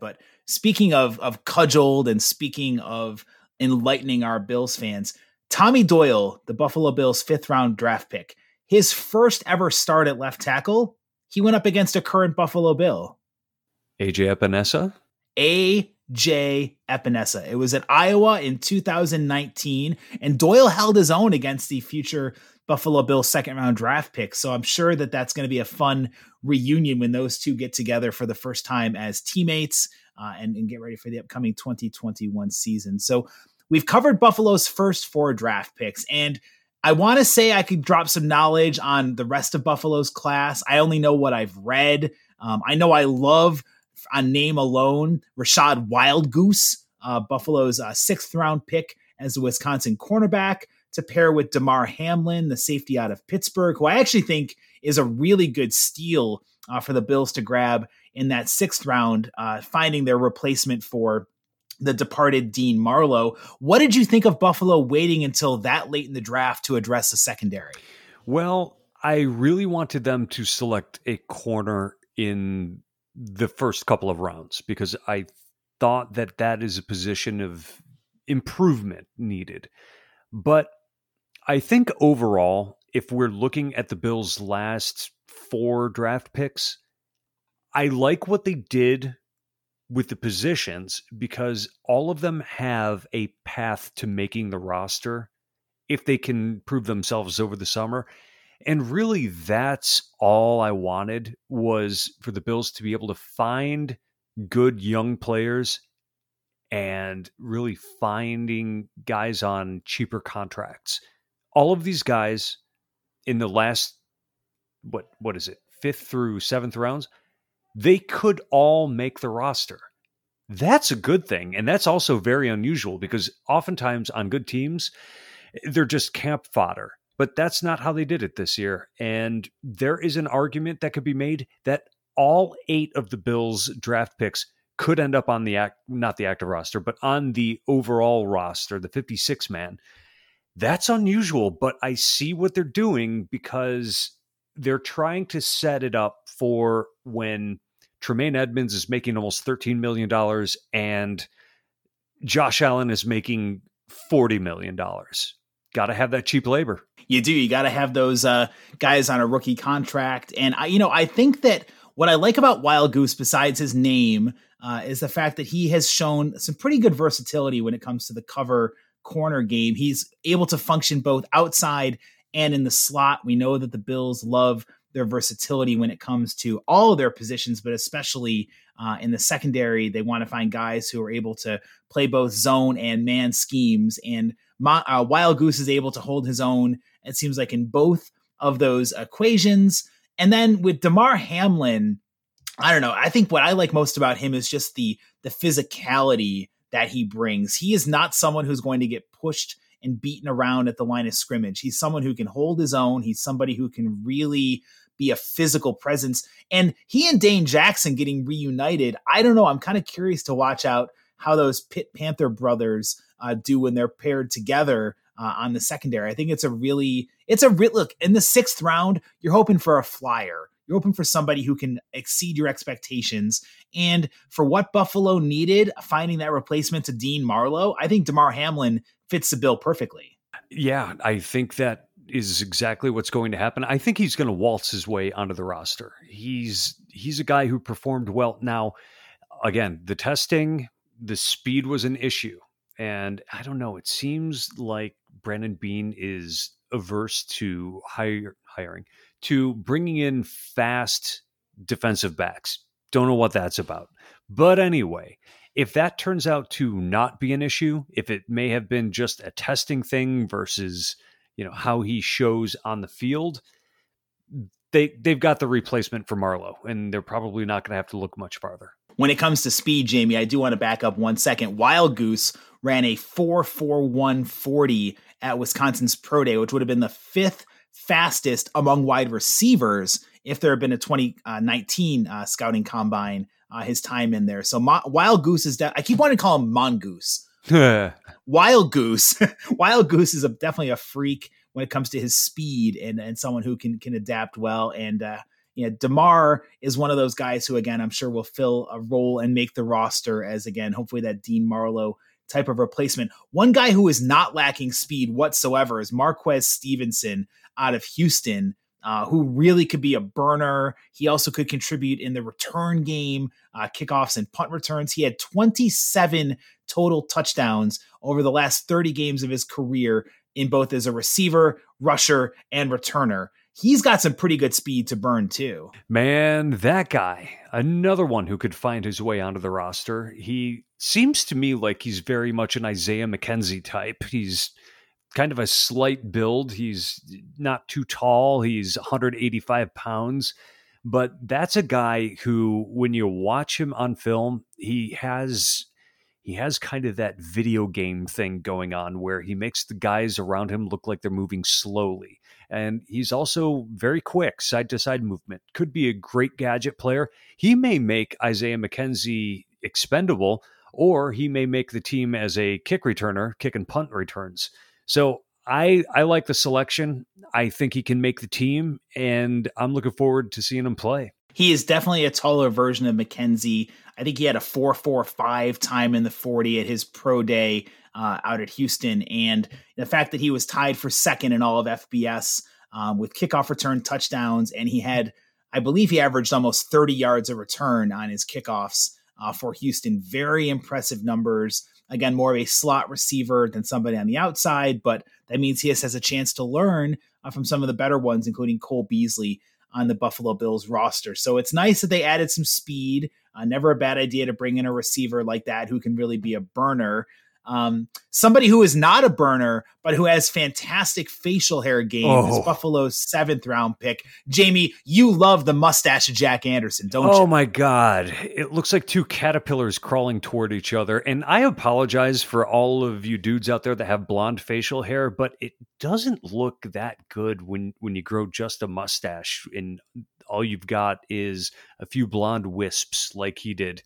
[SPEAKER 2] speaking of, of cudgeled and speaking of enlightening our Bills fans, Tommy Doyle, the Buffalo Bills fifth round draft pick, his first ever start at left tackle, he went up against a current Buffalo Bill.
[SPEAKER 3] A J Epinesa?
[SPEAKER 2] A J Epinesa. It was at Iowa in two thousand nineteen, and Doyle held his own against the future Buffalo Bills second round draft pick. So I'm sure that that's going to be a fun reunion when those two get together for the first time as teammates uh, and, and get ready for the upcoming twenty twenty-one season. So we've covered Buffalo's first four draft picks, and I want to say I could drop some knowledge on the rest of Buffalo's class. I only know what I've read. Um, I know I love, on name alone, Rashad Wildgoose, uh, Buffalo's uh, sixth round pick as a Wisconsin cornerback, to pair with Damar Hamlin, the safety out of Pittsburgh, who I actually think is a really good steal uh, for the Bills to grab in that sixth round, uh, finding their replacement for the departed Dean Marlowe. What did you think of Buffalo waiting until that late in the draft to address the secondary?
[SPEAKER 3] Well, I really wanted them to select a corner in the first couple of rounds because I thought that that is a position of improvement needed. But I think overall, if we're looking at the Bills' last four draft picks, I like what they did with the positions because all of them have a path to making the roster if they can prove themselves over the summer. And really, that's all I wanted, was for the Bills to be able to find good young players and really finding guys on cheaper contracts. All of these guys in the last, what what is it, fifth through seventh rounds, they could all make the roster. That's a good thing. And that's also very unusual because oftentimes on good teams, they're just camp fodder. But that's not how they did it this year. And there is an argument that could be made that all eight of the Bills draft picks could end up on the act, not the active roster, but on the overall roster, the fifty-six man. That's unusual, but I see what they're doing because they're trying to set it up for when Tremaine Edmonds is making almost thirteen million dollars and Josh Allen is making forty million dollars. Got to have that cheap labor.
[SPEAKER 2] You do. You got to have those uh, guys on a rookie contract. And, I, you know, I think that what I like about Wildgoose, besides his name, uh, is the fact that he has shown some pretty good versatility when it comes to the cover corner game. He's able to function both outside and in the slot. We know that the Bills love their versatility when it comes to all of their positions, but especially uh, in the secondary, they want to find guys who are able to play both zone and man schemes. And Ma- uh, Wildgoose is able to hold his own, it seems like, in both of those equations. And then with Damar Hamlin, I don't know. I think what I like most about him is just the the physicality that he brings. He is not someone who's going to get pushed and beaten around at the line of scrimmage. He's someone who can hold his own. He's somebody who can really be a physical presence. And he and Dane Jackson getting reunited, I don't know. I'm kind of curious to watch out how those Pitt Panther brothers uh, do when they're paired together uh, on the secondary. I think it's a really, it's a real look in the sixth round. You're hoping for a flyer. You're hoping for somebody who can exceed your expectations. And for what Buffalo needed, finding that replacement to Dean Marlowe, I think Damar Hamlin fits the bill perfectly.
[SPEAKER 3] Yeah, I think that is exactly what's going to happen. I think he's going to waltz his way onto the roster. He's he's a guy who performed well. Now, again, the testing, the speed was an issue. And I don't know, it seems like Brandon Beane is averse to hire, hiring, to bringing in fast defensive backs. Don't know what that's about. But anyway, if that turns out to not be an issue, if it may have been just a testing thing versus, you know, how he shows on the field, they, they've got the replacement for Marlowe, and they're probably not going to have to look much farther.
[SPEAKER 2] When it comes to speed, Jamie, I do want to back up one second. Wildgoose ran a four four one forty at Wisconsin's Pro Day, which would have been the fifth fastest among wide receivers if there had been a twenty nineteen uh, scouting combine, uh, his time in there. So Mo- Wildgoose is, de- I keep wanting to call him Mongoose. Wildgoose. Wildgoose is a, definitely a freak when it comes to his speed and, and someone who can, can adapt well. And, uh, you know, DeMar is one of those guys who, again, I'm sure will fill a role and make the roster as, again, hopefully that Dean Marlowe type of replacement. One guy who is not lacking speed whatsoever is Marquez Stevenson out of Houston, uh, who really could be a burner. He also could contribute in the return game, uh, kickoffs and punt returns. He had twenty-seven total touchdowns over the last thirty games of his career in both as a receiver, rusher, and returner. He's got some pretty good speed to burn too.
[SPEAKER 3] Man, that guy, another one who could find his way onto the roster. He seems to me like he's very much an Isaiah McKenzie type. He's kind of a slight build. He's not too tall. He's one hundred eighty-five pounds. But that's a guy who, when you watch him on film, he has... He has kind of that video game thing going on where he makes the guys around him look like they're moving slowly. And he's also very quick, side-to-side movement. Could be a great gadget player. He may make Isaiah McKenzie expendable, or he may make the team as a kick returner, kick and punt returns. So I I like the selection. I think he can make the team, and I'm looking forward to seeing him play.
[SPEAKER 2] He is definitely a taller version of McKenzie. I think he had a four four five time in the forty at his pro day uh, out at Houston. And the fact that he was tied for second in all of F B S um, with kickoff return touchdowns. And he had, I believe he averaged almost thirty yards a return on his kickoffs uh, for Houston. Very impressive numbers. Again, more of a slot receiver than somebody on the outside, but that means he has a chance to learn uh, from some of the better ones, including Cole Beasley on the Buffalo Bills roster. So it's nice that they added some speed. Uh, never a bad idea to bring in a receiver like that who can really be a burner. Um, somebody who is not a burner, but who has fantastic facial hair game oh. is Buffalo's seventh round pick. Jamie, you love the mustache of Jack Anderson, don't
[SPEAKER 3] oh
[SPEAKER 2] you?
[SPEAKER 3] Oh my God. It looks like two caterpillars crawling toward each other. And I apologize for all of you dudes out there that have blonde facial hair, but it doesn't look that good when, when you grow just a mustache and all you've got is a few blonde wisps like he did.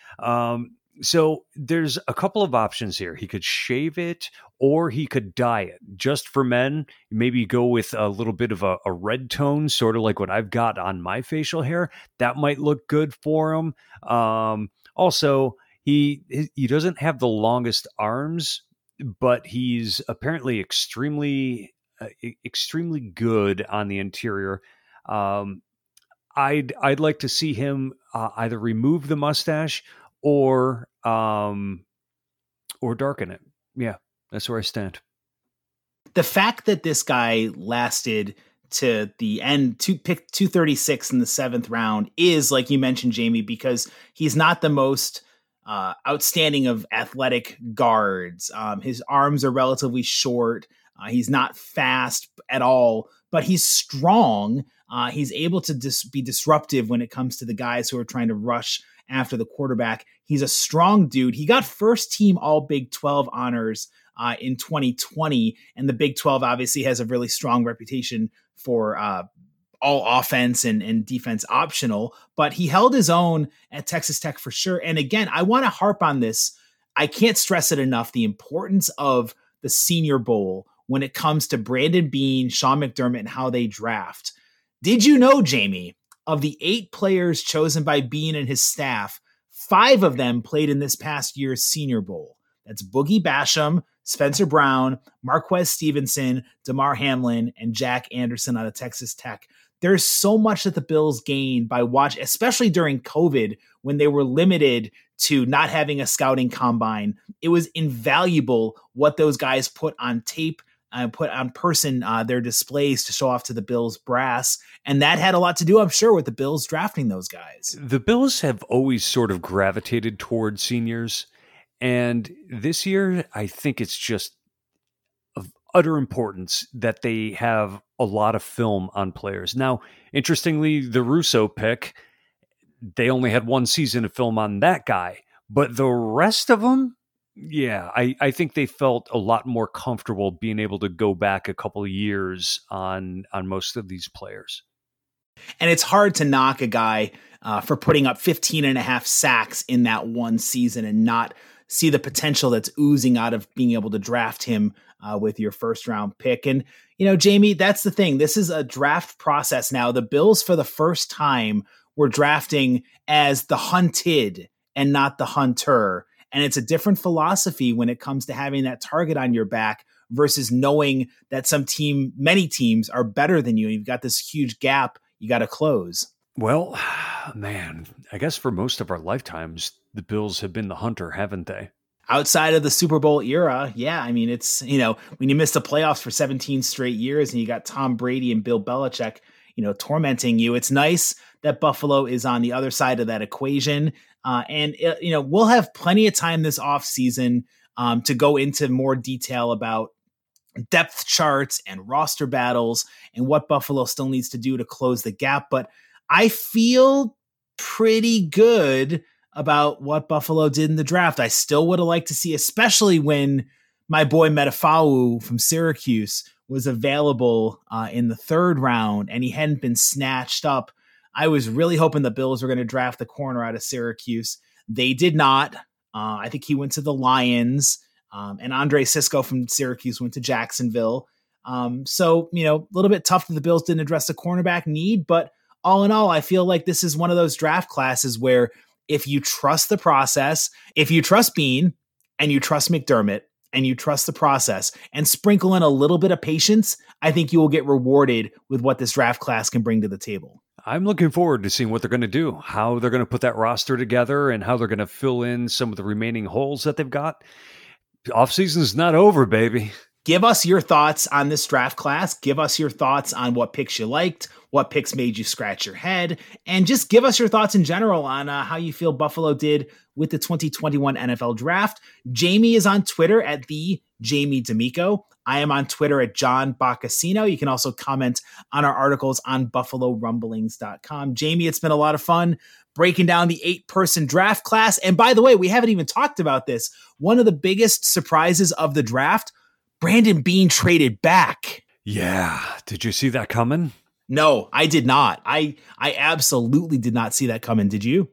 [SPEAKER 3] Um, So there's a couple of options here. He could shave it or he could dye it. Just for men, maybe go with a little bit of a, a red tone, sort of like what I've got on my facial hair. That might look good for him. Um, also, he he doesn't have the longest arms, but he's apparently extremely, uh, extremely good on the interior. Um, I'd I'd like to see him uh, either remove the mustache or um or darken it. Yeah, that's where I stand.
[SPEAKER 2] The fact that this guy lasted to the end, to pick two thirty-six in the seventh round is, like you mentioned, Jamie, because he's not the most uh, outstanding of athletic guards. Um, his arms are relatively short. Uh, he's not fast at all, but he's strong. Uh, he's able to dis- be disruptive when it comes to the guys who are trying to rush after the quarterback. He's a strong dude. He got first team all Big twelve honors uh, in twenty twenty. And the Big twelve obviously has a really strong reputation for uh, all offense and, and defense optional, but he held his own at Texas Tech for sure. And again, I want to harp on this. I can't stress it enough, the importance of the Senior Bowl when it comes to Brandon Beane, Sean McDermott, and how they draft. Did you know, Jamie, of the eight players chosen by Beane and his staff, five of them played in this past year's Senior Bowl? That's Boogie Basham, Spencer Brown, Marquez Stevenson, DeMar Hamlin, and Jack Anderson out of Texas Tech. There's so much that the Bills gained by watching, especially during COVID when they were limited to not having a scouting combine. It was invaluable what those guys put on tape and uh, put on person, uh, their displays to show off to the Bills brass. And that had a lot to do, I'm sure, with the Bills drafting those guys.
[SPEAKER 3] The Bills have always sort of gravitated toward seniors. And this year, I think it's just of utter importance that they have a lot of film on players. Now, interestingly, the Russo pick, they only had one season of film on that guy. But the rest of them, yeah, I, I think they felt a lot more comfortable being able to go back a couple of years on on most of these players.
[SPEAKER 2] And it's hard to knock a guy uh, for putting up fifteen and a half sacks in that one season and not see the potential that's oozing out of being able to draft him uh, with your first round pick. And, you know, Jamie, that's the thing. This is a draft process now. The Bills, for the first time, were drafting as the hunted and not the hunter. And it's a different philosophy when it comes to having that target on your back versus knowing that some team, many teams are better than you. You've got this huge gap you got to close.
[SPEAKER 3] Well, man, I guess for most of our lifetimes, the Bills have been the hunter, haven't they?
[SPEAKER 2] Outside of the Super Bowl era, yeah. I mean, it's, you know, when you miss the playoffs for seventeen straight years and you got Tom Brady and Bill Belichick, you know, tormenting you, it's nice that Buffalo is on the other side of that equation. Uh, and, it, you know, we'll have plenty of time this offseason um, to go into more detail about depth charts and roster battles and what Buffalo still needs to do to close the gap. But I feel pretty good about what Buffalo did in the draft. I still would have liked to see, especially when my boy Metafau from Syracuse was available uh, in the third round and he hadn't been snatched up. I was really hoping the Bills were going to draft the corner out of Syracuse. They did not. Uh, I think he went to the Lions, um, and Andre Cisco from Syracuse went to Jacksonville. Um, so, you know, a little bit tough that the Bills didn't address the cornerback need, but all in all, I feel like this is one of those draft classes where if you trust the process, if you trust Beane and you trust McDermott and you trust the process and sprinkle in a little bit of patience, I think you will get rewarded with what this draft class can bring to the table.
[SPEAKER 3] I'm looking forward to seeing what they're going to do, how they're going to put that roster together and how they're going to fill in some of the remaining holes that they've got. Offseason's not over, baby.
[SPEAKER 2] Give us your thoughts on this draft class. Give us your thoughts on what picks you liked, what picks made you scratch your head, and just give us your thoughts in general on uh, how you feel Buffalo did with the twenty twenty-one N F L Draft. Jamie is on Twitter at the Jamie D'Amico. I am on Twitter at John Boccacino. You can also comment on our articles on buffalo rumblings dot com. Jamie, it's been a lot of fun breaking down the eight-person draft class. And by the way, we haven't even talked about this. One of the biggest surprises of the draft, Brandon Beane traded back.
[SPEAKER 3] Yeah. Did you see that coming?
[SPEAKER 2] No, I did not. I I absolutely did not see that coming. Did you?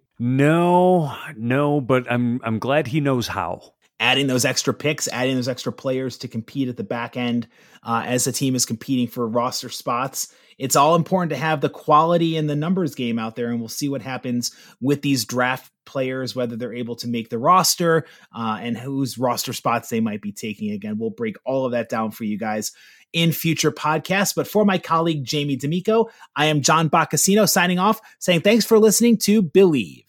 [SPEAKER 3] No, no, but I'm I'm glad he knows how.
[SPEAKER 2] Adding those extra picks, adding those extra players to compete at the back end uh, as the team is competing for roster spots. It's all important to have the quality and the numbers game out there, and we'll see what happens with these draft players, whether they're able to make the roster uh, and whose roster spots they might be taking. Again, we'll break all of that down for you guys in future podcasts. But for my colleague, Jamie D'Amico, I am John Boccacino signing off, saying thanks for listening to Believe.